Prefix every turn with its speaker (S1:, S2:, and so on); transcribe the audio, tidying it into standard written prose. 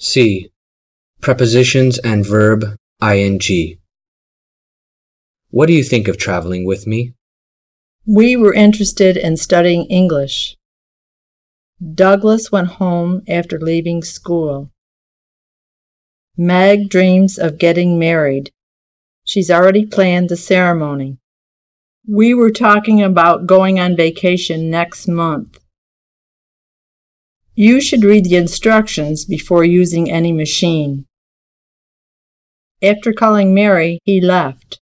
S1: C. Prepositions and verb ing. What do you think of traveling with me?
S2: We were interested in studying English. Douglas went home after leaving school. Meg dreams of getting married. She's already planned the ceremony. We were talking about going on vacation next month. You should read the instructions before using any machine. After calling Mary, he left.